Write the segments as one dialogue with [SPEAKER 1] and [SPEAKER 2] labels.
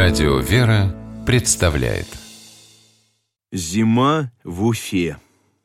[SPEAKER 1] Радио «Вера» представляет
[SPEAKER 2] Зима в Уфе.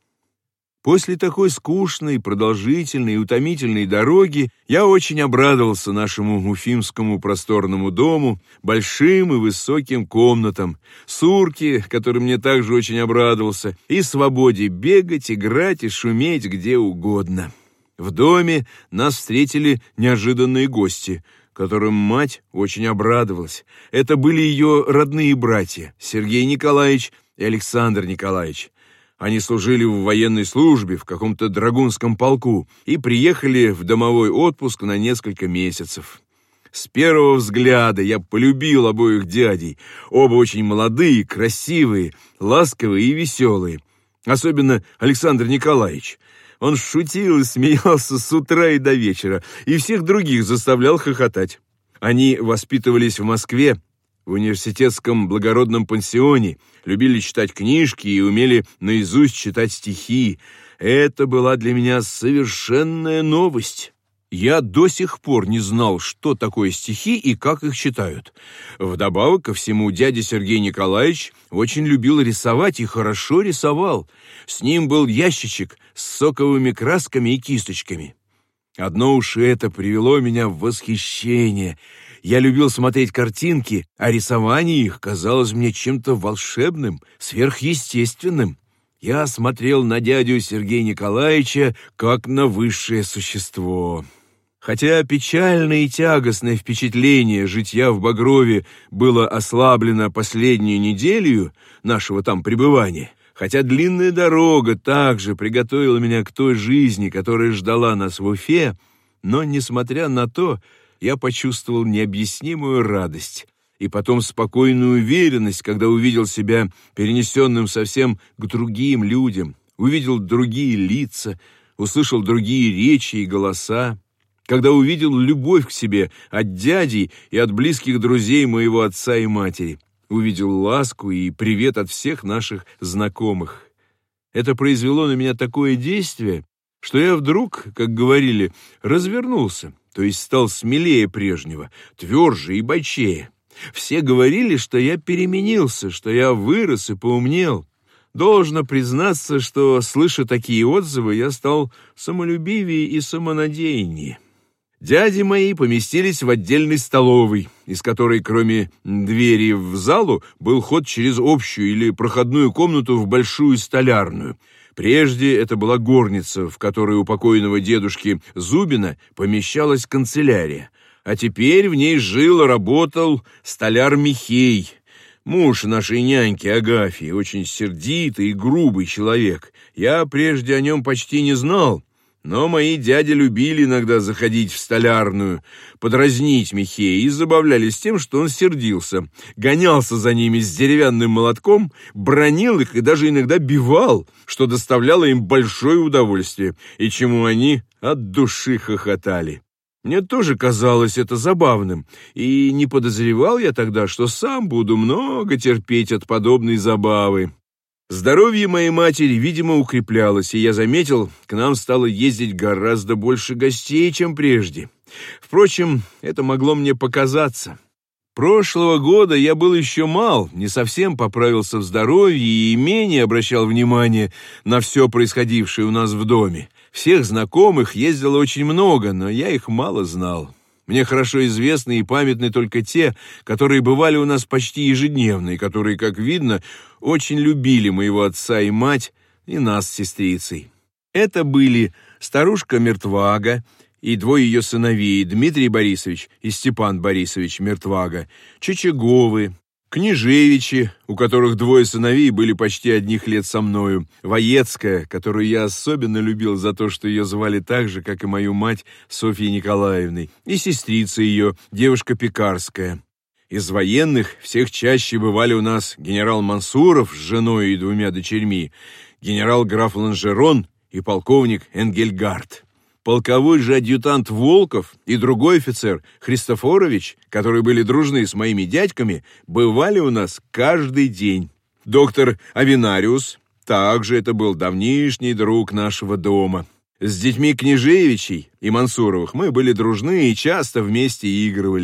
[SPEAKER 2] После такой скучной, продолжительной и утомительной дороги я очень обрадовался нашему уфимскому просторному дому, большим и высоким комнатам, Сурке, который мне также очень обрадовался, и свободе бегать, играть и шуметь где угодно. В доме нас встретили неожиданные гости, которым мать очень обрадовалась. Это были ее родные братья Сергей Николаевич и Александр Николаевич. Они служили в военной службе в каком-то драгунском полку и приехали в домовой отпуск на несколько месяцев. С первого взгляда я полюбил обоих дядей. Оба очень молодые, красивые, ласковые и веселые. Особенно Александр Николаевич. Он шутил и смеялся с утра и до вечера, и всех других заставлял хохотать. Они воспитывались в Москве, в университетском благородном пансионе, любили читать книжки и умели наизусть читать стихи. Это была для меня совершенная новость. Я до сих пор не знал, что такое стихи и как их читают. Вдобавок ко всему, дядя Сергей Николаевич очень любил рисовать и хорошо рисовал. С ним был ящичек с соковыми красками и кисточками. Одно уж это привело меня в восхищение. Я любил смотреть картинки, а рисование их казалось мне чем-то волшебным, сверхъестественным. Я смотрел на дядю Сергея Николаевича как на высшее существо. Хотя печальное и тягостное впечатление житья в Багрове было ослаблено последнюю неделю нашего там пребывания, хотя длинная дорога также приготовила меня к той жизни, которая ждала нас в Уфе, но, несмотря на то, я почувствовал необъяснимую радость и потом спокойную уверенность, когда увидел себя перенесенным совсем к другим людям, увидел другие лица, услышал другие речи и голоса, когда увидел любовь к себе от дядей и от близких друзей моего отца и матери, увидел ласку и привет от всех наших знакомых. Это произвело на меня такое действие, что я вдруг, как говорили, развернулся, то есть стал смелее прежнего, тверже и бойчее. Все говорили, что я переменился, что я вырос и поумнел. Должно признаться, что, слыша такие отзывы, я стал самолюбивее и самонадеяннее. Дяди мои поместились в отдельной столовой, из которой, кроме двери в залу, был ход через общую или проходную комнату в большую столярную. Прежде это была горница, в которой у покойного дедушки Зубина помещалась канцелярия, а теперь в ней жил и работал столяр Михей, муж нашей няньки Агафьи, очень сердитый и грубый человек. Я прежде о нем почти не знал, но мои дяди любили иногда заходить в столярную, подразнить Михея и забавлялись тем, что он сердился, гонялся за ними с деревянным молотком, бранил их и даже иногда бивал, что доставляло им большое удовольствие, и чему они от души хохотали. Мне тоже казалось это забавным, и не подозревал я тогда, что сам буду много терпеть от подобной забавы. Здоровье моей матери, видимо, укреплялось, и я заметил, к нам стало ездить гораздо больше гостей, чем прежде. Впрочем, это могло мне показаться. Прошлого года я был еще мал, не совсем поправился в здоровье и менее обращал внимание на все происходившее у нас в доме. Всех знакомых ездило очень много, но я их мало знал. Мне хорошо известны и памятны только те, которые бывали у нас почти ежедневно, и которые, как видно, очень любили моего отца и мать, и нас с сестрицей. Это были старушка Мертвага и двое ее сыновей, Дмитрий Борисович и Степан Борисович Мертвага, Чичаговы, Княжевичи, у которых двое сыновей были почти одних лет со мною, Воецкая, которую я особенно любил за то, что ее звали так же, как и мою мать Софьей Николаевной, и сестрица ее, девушка Пекарская. Из военных всех чаще бывали у нас генерал Мансуров с женой и двумя дочерьми, генерал-граф Ланжерон и полковник Энгельгард. Полковой же адъютант Волков и другой офицер Христофорович, которые были дружны с моими дядьками, бывали у нас каждый день. Доктор Авинариус также это был давнишний друг нашего дома. С детьми Княжевичей и Мансуровых мы были дружны и часто вместе игрывали.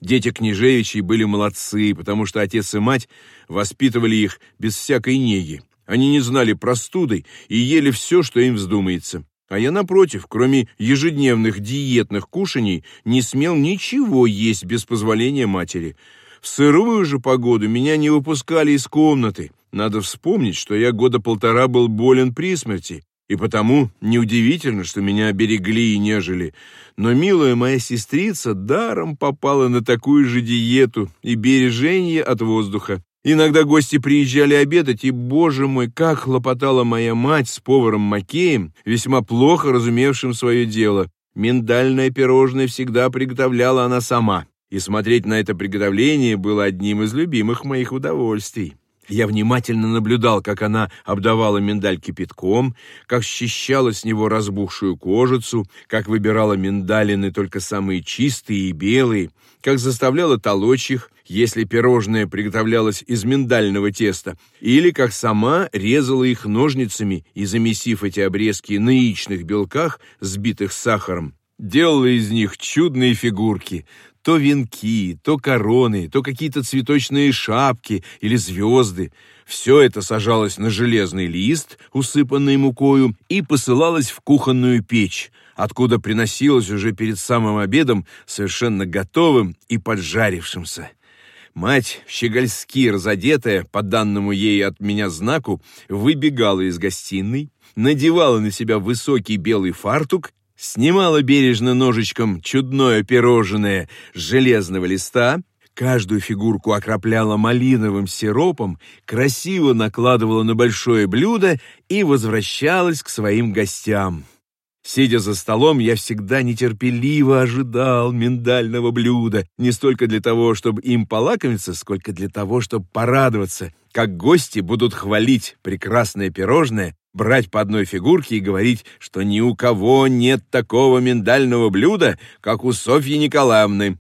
[SPEAKER 2] Дети княжевичей были молодцы, потому что отец и мать воспитывали их без всякой неги. Они не знали простуды и ели все, что им вздумается. А я, напротив, кроме ежедневных диетных кушаний, не смел ничего есть без позволения матери. В сырую же погоду меня не выпускали из комнаты. Надо вспомнить, что я года 1,5 был болен при смерти, и потому неудивительно, что меня берегли и нежели. Но милая моя сестрица даром попала на такую же диету и бережение от воздуха. Иногда гости приезжали обедать, и, боже мой, как хлопотала моя мать с поваром Макеем, весьма плохо разумевшим свое дело. Миндальное пирожное всегда приготовляла она сама, и смотреть на это приготовление было одним из любимых моих удовольствий. Я внимательно наблюдал, как она обдавала миндаль кипятком, как счищала с него разбухшую кожицу, как выбирала миндалины только самые чистые и белые, как заставляла толочь их, если пирожное приготовлялось из миндального теста, или как сама резала их ножницами и, замесив эти обрезки на яичных белках, сбитых с сахаром, делала из них чудные фигурки, то венки, то короны, то какие-то цветочные шапки или звезды. Все это сажалось на железный лист, усыпанный мукою, и посылалось в кухонную печь, откуда приносилось уже перед самым обедом совершенно готовым и поджарившимся. Мать, щегольски разодетая, по данному ей от меня знаку, выбегала из гостиной, надевала на себя высокий белый фартук, снимала бережно ножичком чудное пирожное с железного листа, каждую фигурку окропляла малиновым сиропом, красиво накладывала на большое блюдо и возвращалась к своим гостям. Сидя за столом, я всегда нетерпеливо ожидал миндального блюда, не столько для того, чтобы им полакомиться, сколько для того, чтобы порадоваться, как гости будут хвалить прекрасное пирожное, брать по одной фигурке и говорить, что ни у кого нет такого миндального блюда, как у Софьи Николаевны.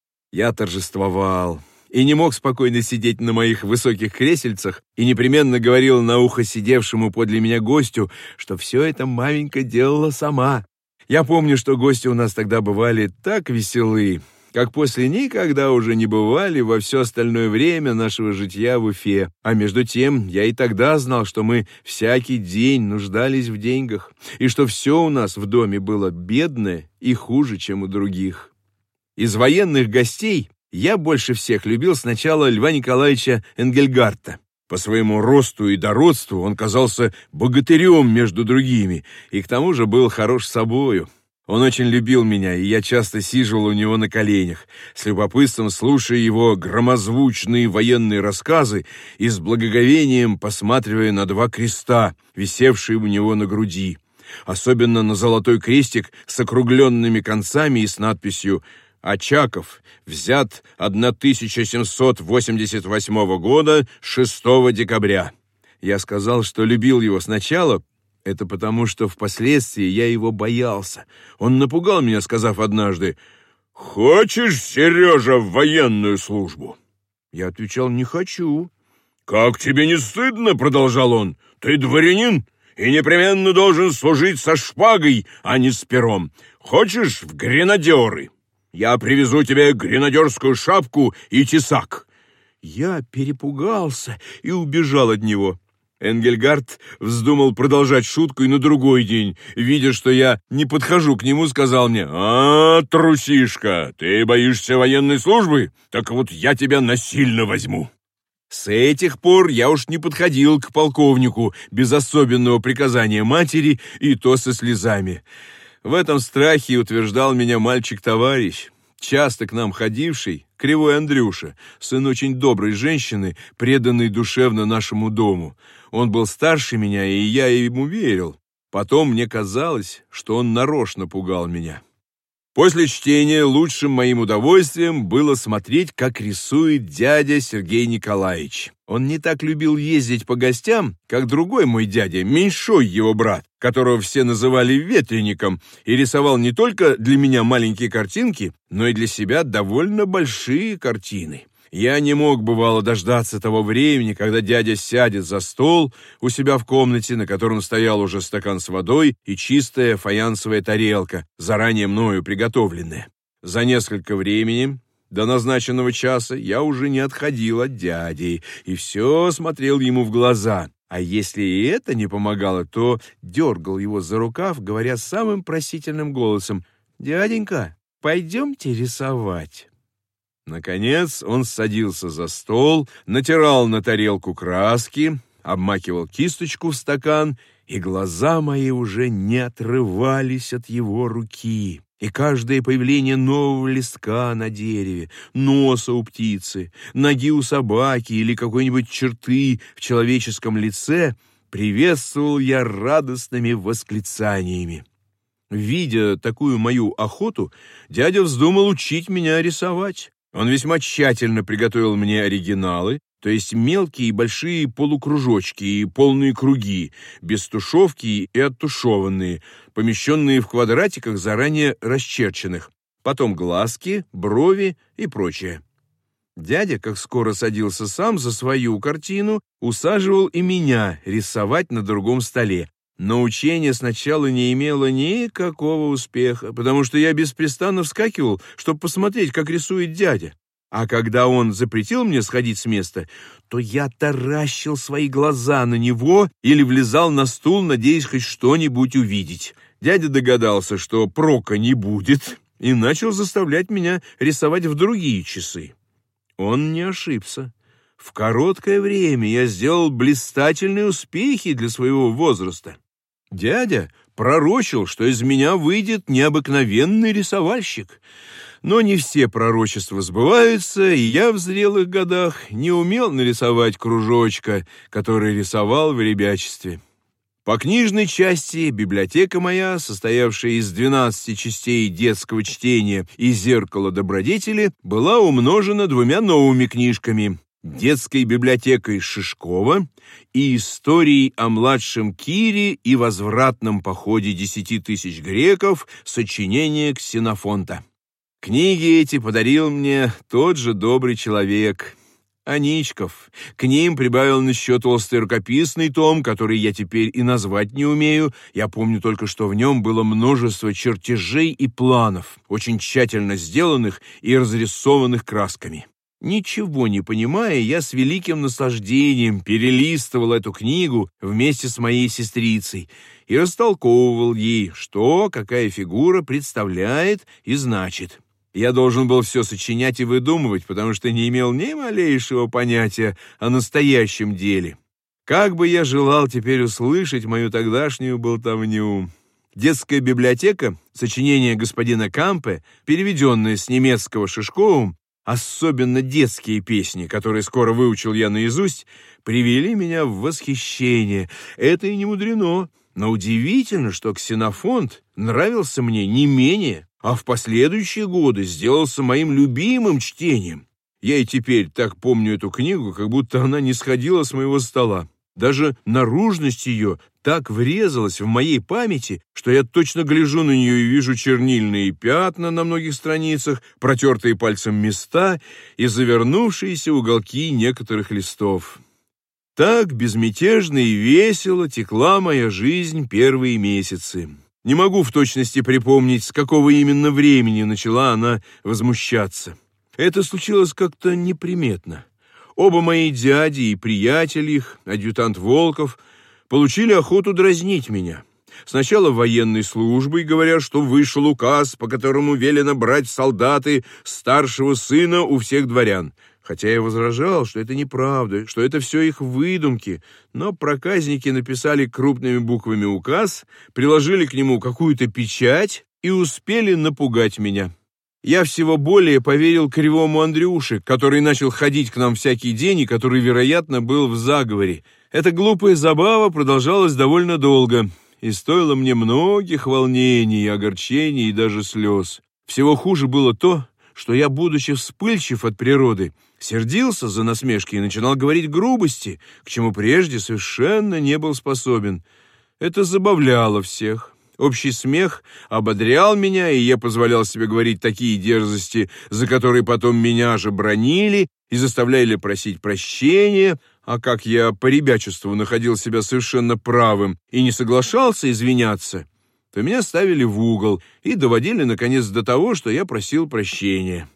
[SPEAKER 2] Я торжествовал и не мог спокойно сидеть на моих высоких кресельцах и непременно говорил на ухо сидевшему подле меня гостю, что все это маменька делала сама. Я помню, что гости у нас тогда бывали так веселы, как после никогда уже не бывали во все остальное время нашего житья в Уфе. А между тем, я и тогда знал, что мы всякий день нуждались в деньгах, и что все у нас в доме было бедное и хуже, чем у других. Из военных гостей я больше всех любил сначала Льва Николаевича Энгельгарта. По своему росту и дородству он казался богатырем между другими, и к тому же был хорош собою. Он очень любил меня, и я часто сиживал у него на коленях, с любопытством слушая его громозвучные военные рассказы и с благоговением посматривая на 2 креста, висевшие у него на груди, особенно на золотой крестик с округленными концами и с надписью «Очаков, взят 1788 года, 6 декабря». Я сказал, что любил его сначала, это потому, что впоследствии я его боялся. Он напугал меня, сказав однажды: «Хочешь, Сережа, в военную службу?» Я отвечал: «Не хочу». «Как тебе не стыдно?» — продолжал он. «Ты дворянин и непременно должен служить со шпагой, а не с пером. Хочешь в гренадеры? Я привезу тебе гренадерскую шапку и тесак». Я перепугался и убежал от него. Энгельгард вздумал продолжать шутку и на другой день, видя, что я не подхожу к нему, сказал мне: трусишка, ты боишься военной службы? Так вот я тебя насильно возьму». С этих пор я уж не подходил к полковнику без особенного приказания матери, и то со слезами. В этом страхе утверждал меня мальчик-товарищ, часто к нам ходивший, Кривой Андрюша, сын очень доброй женщины, преданной душевно нашему дому. Он был старше меня, и я ему верил. Потом мне казалось, что он нарочно пугал меня. После чтения лучшим моим удовольствием было смотреть, как рисует дядя Сергей Николаевич. Он не так любил ездить по гостям, как другой мой дядя, меньшой его брат, которого все называли ветреником, и рисовал не только для меня маленькие картинки, но и для себя довольно большие картины. Я не мог, бывало, дождаться того времени, когда дядя сядет за стол у себя в комнате, на котором стоял уже стакан с водой и чистая фаянсовая тарелка, заранее мною приготовленная. За несколько времени До назначенного часа я уже не отходил от дяди и все смотрел ему в глаза. А если и это не помогало, то дергал его за рукав, говоря самым просительным голосом: «Дяденька, пойдемте рисовать». Наконец он садился за стол, натирал на тарелку краски, обмакивал кисточку в стакан, и глаза мои уже не отрывались от его руки. И каждое появление нового листка на дереве, носа у птицы, ноги у собаки или какой-нибудь черты в человеческом лице приветствовал я радостными восклицаниями. Видя такую мою охоту, дядя вздумал учить меня рисовать. Он весьма тщательно приготовил мне оригиналы, то есть мелкие и большие полукружочки и полные круги, без тушевки и оттушеванные, помещенные в квадратиках, заранее расчерченных, потом глазки, брови и прочее. Дядя, как скоро садился сам за свою картину, усаживал и меня рисовать на другом столе. Но учение сначала не имело никакого успеха, потому что я беспрестанно вскакивал, чтобы посмотреть, как рисует дядя. А когда он запретил мне сходить с места, то я таращил свои глаза на него или влезал на стул, надеясь хоть что-нибудь увидеть. Дядя догадался, что прока не будет, и начал заставлять меня рисовать в другие часы. Он не ошибся. В короткое время я сделал блистательные успехи для своего возраста. Дядя пророчил, что из меня выйдет необыкновенный рисовальщик. Но не все пророчества сбываются, и я в зрелых годах не умел нарисовать кружочка, который рисовал в ребячестве. По книжной части библиотека моя, состоявшая из 12 частей детского чтения и зеркала добродетели, была умножена 2 новыми книжками: детской библиотекой Шишкова и историей о младшем Кире и возвратном походе 10 000 греков, сочинение Ксенофонта. Книги эти подарил мне тот же добрый человек, Аничков. К ним прибавил еще толстый рукописный том, который я теперь и назвать не умею. Я помню только, что в нем было множество чертежей и планов, очень тщательно сделанных и разрисованных красками. Ничего не понимая, я с великим наслаждением перелистывал эту книгу вместе с моей сестрицей и растолковывал ей, что какая фигура представляет и значит. Я должен был все сочинять и выдумывать, потому что не имел ни малейшего понятия о настоящем деле. Как бы я желал теперь услышать мою тогдашнюю болтовню. Детская библиотека, сочинение господина Кампе, переведенное с немецкого Шишковым, особенно детские песни, которые скоро выучил я наизусть, привели меня в восхищение. Это и не мудрено, но удивительно, что Ксенофонт нравился мне не менее, а в последующие годы сделался моим любимым чтением. Я и теперь так помню эту книгу, как будто она не сходила с моего стола. Даже наружность ее так врезалась в моей памяти, что я точно гляжу на нее и вижу чернильные пятна на многих страницах, протертые пальцем места и завернувшиеся уголки некоторых листов. Так безмятежно и весело текла моя жизнь первые месяцы. Не могу в точности припомнить, с какого именно времени начала она возмущаться. Это случилось как-то неприметно. Оба мои дяди и приятель их, адъютант Волков, получили охоту дразнить меня. Сначала военной службой, говоря, что вышел указ, по которому велено брать в солдаты старшего сына у всех дворян. Хотя я возражал, что это неправда, что это все их выдумки, но проказники написали крупными буквами указ, приложили к нему какую-то печать и успели напугать меня. Я всего более поверил кривому Андрюше, который начал ходить к нам всякий день и который, вероятно, был в заговоре. Эта глупая забава продолжалась довольно долго и стоила мне многих волнений, огорчений и даже слез. Всего хуже было то, что я, будучи вспыльчив от природы, сердился за насмешки и начинал говорить грубости, к чему прежде совершенно не был способен. Это забавляло всех. Общий смех ободрял меня, и я позволял себе говорить такие дерзости, за которые потом меня же бранили и заставляли просить прощения, а как я по ребячеству находил себя совершенно правым и не соглашался извиняться, то меня ставили в угол и доводили, наконец, до того, что я просил прощения.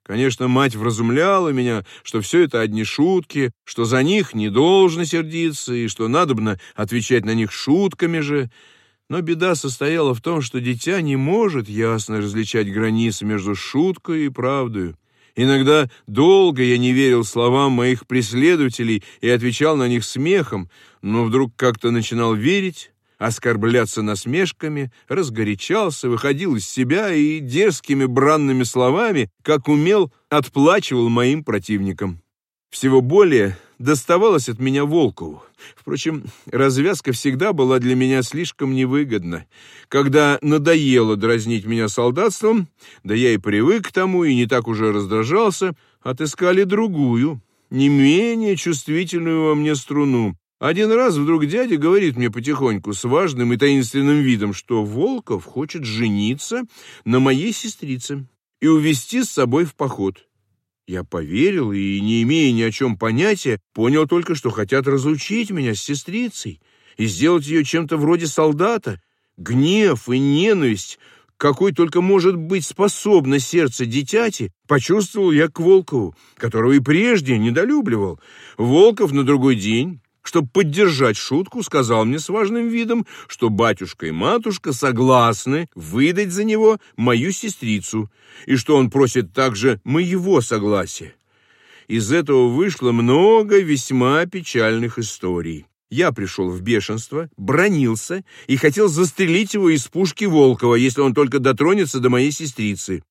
[SPEAKER 2] Конечно, мать вразумляла меня, что все это одни шутки, что за них не должно сердиться и что надобно отвечать на них шутками же. Но беда состояла в том, что дитя не может ясно различать границы между шуткой и правдой. Иногда долго я не верил словам моих преследователей и отвечал на них смехом, но вдруг как-то начинал верить, оскорбляться насмешками, разгорячался, выходил из себя и дерзкими бранными словами, как умел, отплачивал моим противникам. Всего более доставалось от меня Волкову. Впрочем, развязка всегда была для меня слишком невыгодна. Когда надоело дразнить меня солдатством, да я и привык к тому и не так уже раздражался, отыскали другую, не менее чувствительную во мне струну. Один раз вдруг дядя говорит мне потихоньку, с важным и таинственным видом, что Волков хочет жениться на моей сестрице и увезти с собой в поход. Я поверил и, не имея ни о чем понятия, понял только, что хотят разлучить меня с сестрицей и сделать ее чем-то вроде солдата. Гнев и ненависть, какой только может быть способно сердце дитяти, почувствовал я к Волкову, которого и прежде недолюбливал. Волков на другой день, чтобы поддержать шутку, сказал мне с важным видом, что батюшка и матушка согласны выдать за него мою сестрицу, и что он просит также моего согласия. Из этого вышло много весьма печальных историй. Я пришел в бешенство, бранился и хотел застрелить его из пушки Волкова, если он только дотронется до моей сестрицы.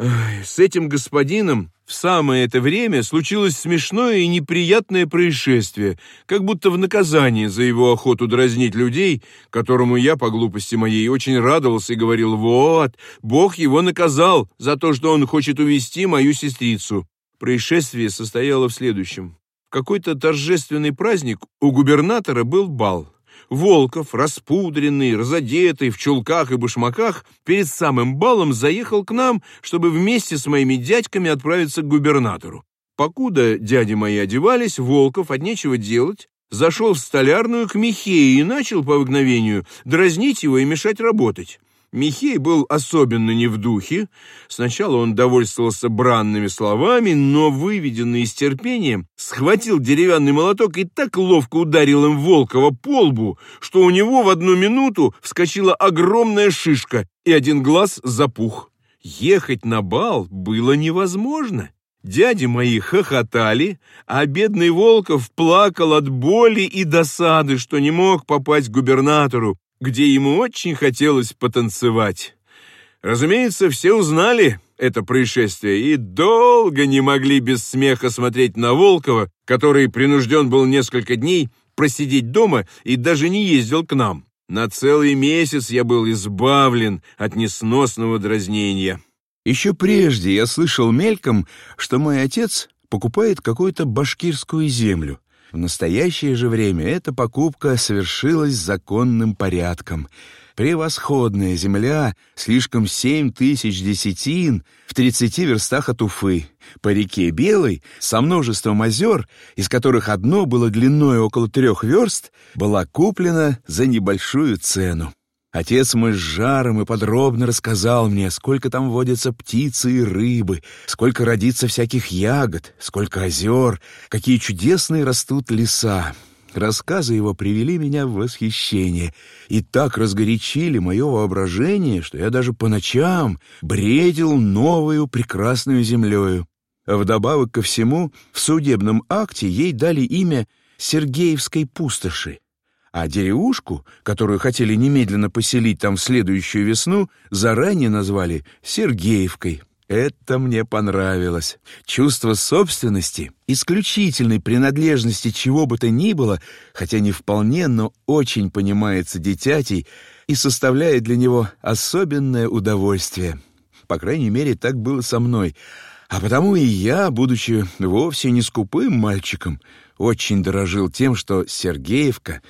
[SPEAKER 2] С этим господином в самое это время случилось смешное и неприятное происшествие, как будто в наказание за его охоту дразнить людей, которому я, по глупости моей, очень радовался и говорил: «Вот, Бог его наказал за то, что он хочет увести мою сестрицу». Происшествие состояло в следующем. В какой-то торжественный праздник у губернатора был бал. Волков, распудренный, разодетый, в чулках и башмаках, перед самым балом заехал к нам, чтобы вместе с моими дядьками отправиться к губернатору. Покуда дяди мои одевались, Волков от нечего делать зашел в столярную к Михею и начал по обыкновению дразнить его и мешать работать. Михей был особенно не в духе. Сначала он довольствовался бранными словами, но, выведенный из терпения, схватил деревянный молоток и так ловко ударил им Волкова по лбу, что у него в одну минуту вскочила огромная шишка, и один глаз запух. Ехать на бал было невозможно. Дяди мои хохотали, а бедный Волков плакал от боли и досады, что не мог попасть к губернатору, где ему очень хотелось потанцевать. Разумеется, все узнали это происшествие и долго не могли без смеха смотреть на Волкова, который принужден был несколько дней просидеть дома и даже не ездил к нам. На целый месяц я был избавлен от несносного дразнения.
[SPEAKER 3] Еще прежде я слышал мельком, что мой отец покупает какую-то башкирскую землю. В настоящее же время эта покупка совершилась законным порядком. Превосходная земля, слишком 7000 десятин в 30 верстах от Уфы, по реке Белой, со множеством озер, из которых одно было длиной около 3 верст, была куплена за небольшую цену. Отец мой с жаром и подробно рассказал мне, сколько там водятся птицы и рыбы, сколько родится всяких ягод, сколько озер, какие чудесные растут леса. Рассказы его привели меня в восхищение и так разгорячили мое воображение, что я даже по ночам бредил новую прекрасную землею. Вдобавок ко всему, в судебном акте ей дали имя Сергеевской пустоши, а деревушку, которую хотели немедленно поселить там в следующую весну, заранее назвали Сергеевкой. Это мне понравилось. Чувство собственности, исключительной принадлежности чего бы то ни было, хотя не вполне, но очень понимается дитятей и составляет для него особенное удовольствие. По крайней мере, так было со мной. А потому и я, будучи вовсе не скупым мальчиком, очень дорожил тем, что Сергеевка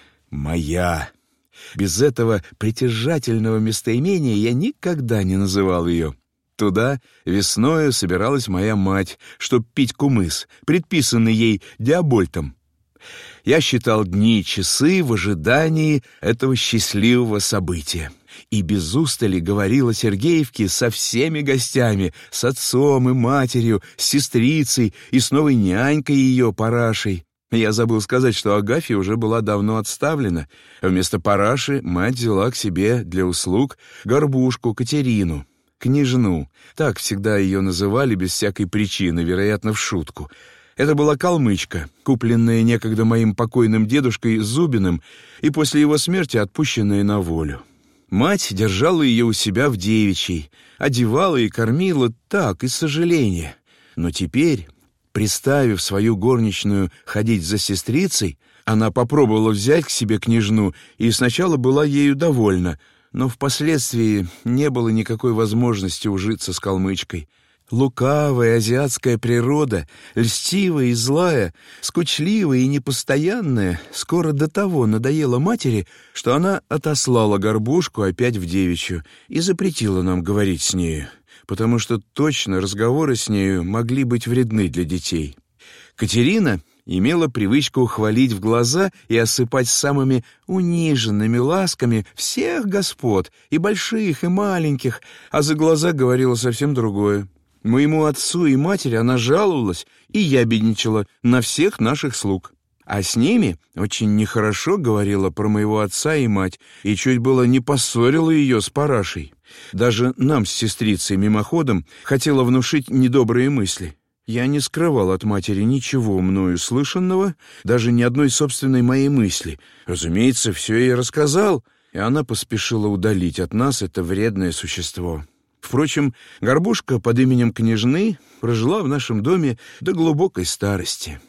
[SPEAKER 3] моя. Без этого притяжательного местоимения я никогда не называл ее. Туда весною собиралась моя мать, чтоб пить кумыс, предписанный ей Диабольтом. Я считал дни и часы в ожидании этого счастливого события. и без устали говорил о Сергеевке со всеми гостями, с отцом и матерью, с сестрицей и с новой нянькой ее, Парашей. Я забыл сказать, что Агафья уже была давно отставлена. Вместо Параши мать взяла к себе для услуг горбушку Катерину, княжну. Так всегда ее называли без всякой причины, вероятно, в шутку. Это была калмычка, купленная некогда моим покойным дедушкой Зубиным и после его смерти отпущенная на волю. Мать держала ее у себя в девичьей, одевала и кормила так, из сожаления. Но теперь, приставив свою горничную ходить за сестрицей, она попробовала взять к себе княжну и сначала была ею довольна, но впоследствии не было никакой возможности ужиться с калмычкой. Лукавая азиатская природа, льстивая и злая, скучливая и непостоянная, скоро до того надоела матери, что она отослала горбушку опять в девичью и запретила нам говорить с нею, потому что точно разговоры с нею могли быть вредны для детей. Катерина имела привычку хвалить в глаза и осыпать самыми униженными ласками всех господ, и больших, и маленьких, а за глаза говорила совсем другое. Моему отцу и матери она жаловалась и ябедничала на всех наших слуг. А с ними очень нехорошо говорила про моего отца и мать, и чуть было не поссорила ее с Парашей. Даже нам с сестрицей мимоходом хотела внушить недобрые мысли. Я не скрывал от матери ничего мною слышанного, даже ни одной собственной моей мысли. Разумеется, все ей рассказал, и она поспешила удалить от нас это вредное существо. Впрочем, горбушка под именем княжны прожила в нашем доме до глубокой старости.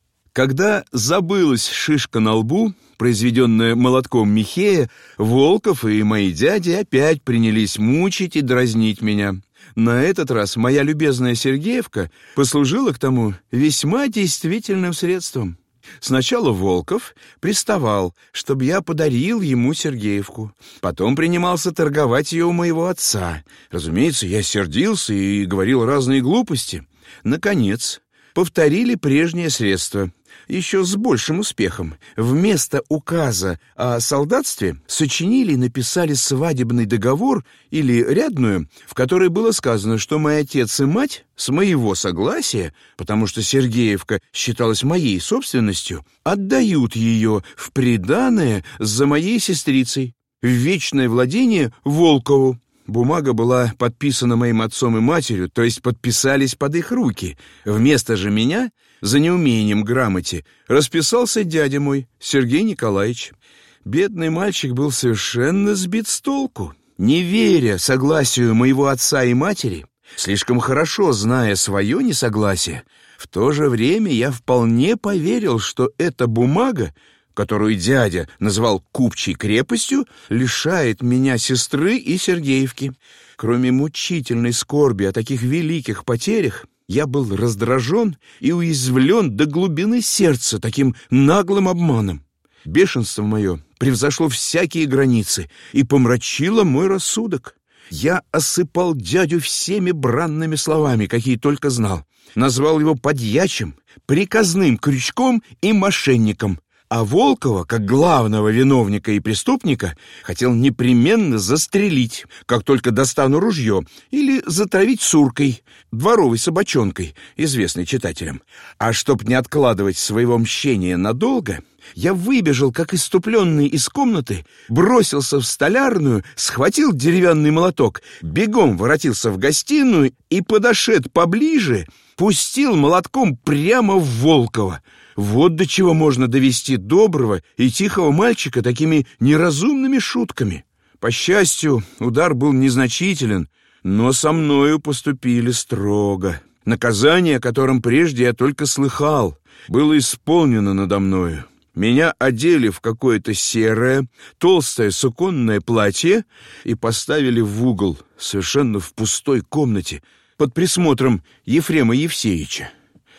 [SPEAKER 3] Когда забылась шишка на лбу, произведенная молотком Михея, Волков и мои дяди опять принялись мучить и дразнить меня. На этот раз моя любезная Сергеевка послужила к тому весьма действительным средством. Сначала Волков приставал, чтобы я подарил ему Сергеевку. Потом принимался торговать ее у моего отца. Разумеется, я сердился и говорил разные глупости. Наконец, повторили прежнее средство, еще с большим успехом. Вместо указа о солдатстве сочинили и написали свадебный договор или рядную, в которой было сказано, что мой отец и мать с моего согласия, потому что Сергеевка считалась моей собственностью, отдают ее в приданое за моей сестрицей, в вечное владение Волкову. Бумага была подписана моим отцом и матерью, то есть подписались под их руки. Вместо же меня, за неумением грамоте, расписался дядя мой, Сергей Николаевич. Бедный мальчик был совершенно сбит с толку. Не веря согласию моего отца и матери, слишком хорошо зная свое несогласие, в то же время я вполне поверил, что эта бумага, которую дядя назвал купчей крепостью, лишает меня сестры и Сергеевки. Кроме мучительной скорби о таких великих потерях, я был раздражен и уязвлен до глубины сердца таким наглым обманом. Бешенство мое превзошло всякие границы и помрачило мой рассудок. Я осыпал дядю всеми бранными словами, какие только знал, назвал его подьячим, приказным крючком и мошенником, а Волкова, как главного виновника и преступника, хотел непременно застрелить, как только достану ружье, или затравить суркой, дворовой собачонкой, известной читателям. А чтоб не откладывать своего мщения надолго, я выбежал, как исступленный из комнаты, бросился в столярную, схватил деревянный молоток, бегом воротился в гостиную и, подошед поближе, пустил молотком прямо в Волкова. Вот до чего можно довести доброго и тихого мальчика такими неразумными шутками. По счастью, удар был незначителен, но со мною поступили строго. Наказание, о котором прежде я только слыхал, было исполнено надо мною. Меня одели в какое-то серое, толстое суконное платье и поставили в угол, совершенно в пустой комнате, под присмотром Ефрема Евсеича.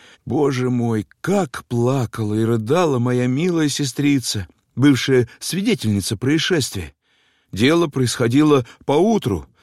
[SPEAKER 3] Боже мой, как плакала и рыдала моя милая сестрица, бывшая свидетельница происшествия. Дело происходило поутру,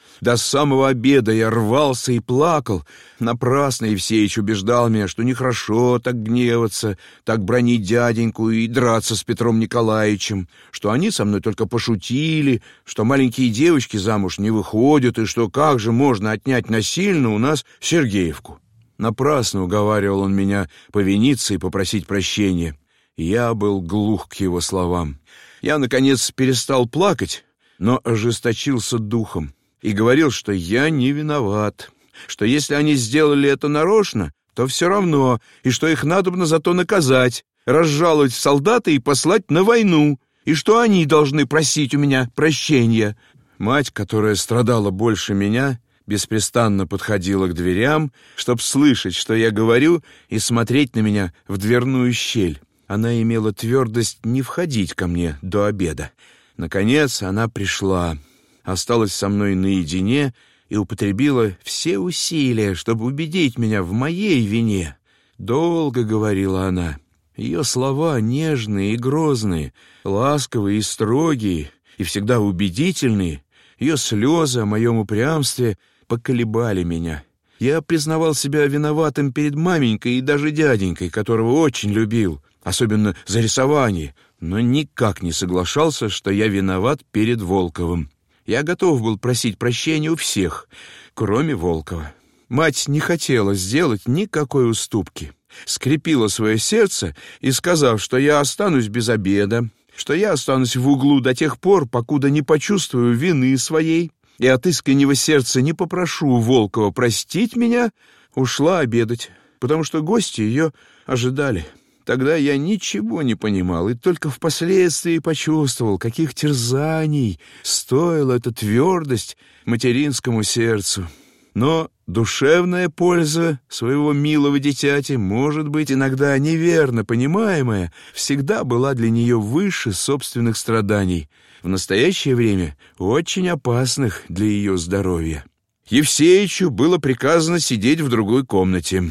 [SPEAKER 3] До самого обеда я рвался и плакал. Напрасно Евсеич убеждал меня, что нехорошо так гневаться, так бранить дяденьку и драться с Петром Николаевичем, что они со мной только пошутили, что маленькие девочки замуж не выходят, и что как же можно отнять насильно у нас Сергеевку. Напрасно уговаривал он меня повиниться и попросить прощения. Я был глух к его словам. Я, наконец, перестал плакать, но ожесточился духом и говорил, что я не виноват, что если они сделали это нарочно, то все равно, и что их надобно за то наказать, разжаловать в солдаты и послать на войну, и что они должны просить у меня прощения. Мать, которая страдала больше меня, беспрестанно подходила к дверям, чтоб слышать, что я говорю, и смотреть на меня в дверную щель. Она имела твердость не входить ко мне до обеда. Наконец она пришла, осталась со мной наедине и употребила все усилия, чтобы убедить меня в моей вине. Долго говорила она. Ее слова нежные и грозные, ласковые и строгие, и всегда убедительные. Ее слезы о моем упрямстве поколебали меня. Я признавал себя виноватым перед маменькой и даже дяденькой, которого очень любил, особенно за рисование, но никак не соглашался, что я виноват перед Волковым. Я готов был просить прощения у всех, кроме Волкова. Мать не хотела сделать никакой уступки. Скрепила свое сердце и, сказав, что я останусь без обеда, что я останусь в углу до тех пор, покуда не почувствую вины своей, и от искреннего сердца не попрошу Волкова простить меня, ушла обедать, потому что гости ее ожидали. Тогда я ничего не понимал и только впоследствии почувствовал, каких терзаний стоила эта твердость материнскому сердцу. Но душевная польза своего милого дитяти, может быть, иногда неверно понимаемая, всегда была для нее выше собственных страданий, в настоящее время очень опасных для ее здоровья. Евсеичу было приказано сидеть в другой комнате.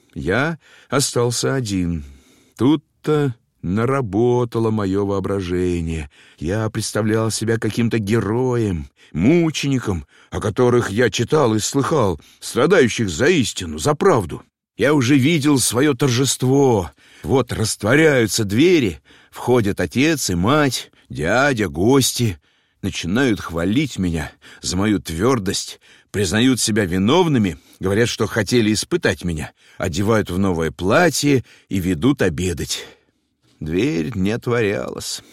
[SPEAKER 3] Я остался один. Тут-то наработало мое воображение. Я представлял себя каким-то героем, мучеником, о которых я читал и слыхал, страдающих за истину, за правду. Я уже видел свое торжество. Вот растворяются двери, входят отец и мать, дядя, гости, начинают хвалить меня за мою твердость, признают себя виновными, говорят, что хотели испытать меня, одевают в новое платье и ведут обедать. Дверь не отворялась.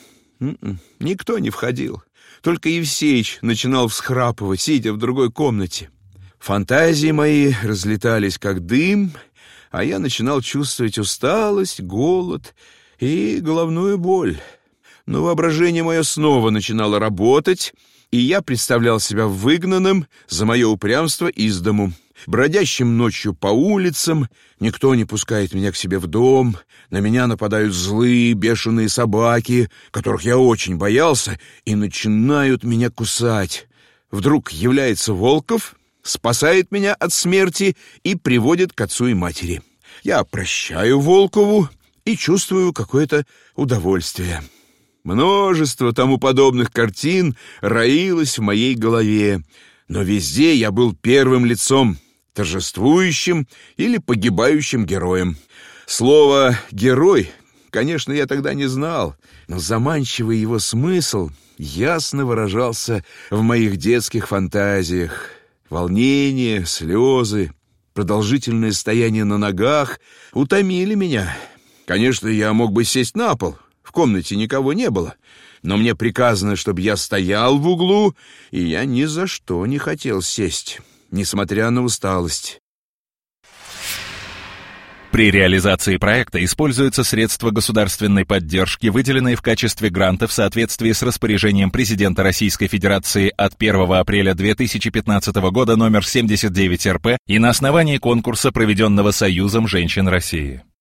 [SPEAKER 3] Никто не входил. Только Евсеич начинал всхрапывать, сидя в другой комнате. Фантазии мои разлетались, как дым, а я начинал чувствовать усталость, голод и головную боль. Но воображение мое снова начинало работать, и я представлял себя выгнанным за мое упрямство из дому, бродящим ночью по улицам. Никто не пускает меня к себе в дом, на меня нападают злые, бешеные собаки, которых я очень боялся, и начинают меня кусать. Вдруг является Волков, спасает меня от смерти и приводит к отцу и матери. Я прощаю Волкову и чувствую какое-то удовольствие. Множество тому подобных картин роилось в моей голове, но везде я был первым лицом, торжествующим или погибающим героем. Слово «герой», конечно, я тогда не знал, но заманчивый его смысл ясно выражался в моих детских фантазиях. Волнение, слезы, продолжительное стояние на ногах утомили меня. Конечно, я мог бы сесть на пол, в комнате никого не было, но мне приказано, чтобы я стоял в углу, и я ни за что не хотел сесть, несмотря на усталость.
[SPEAKER 4] При реализации проекта используются средства государственной поддержки, выделенные в качестве гранта в соответствии с распоряжением президента Российской Федерации от 1 апреля 2015 года номер 79 РП и на основании конкурса, проведенного Союзом женщин России.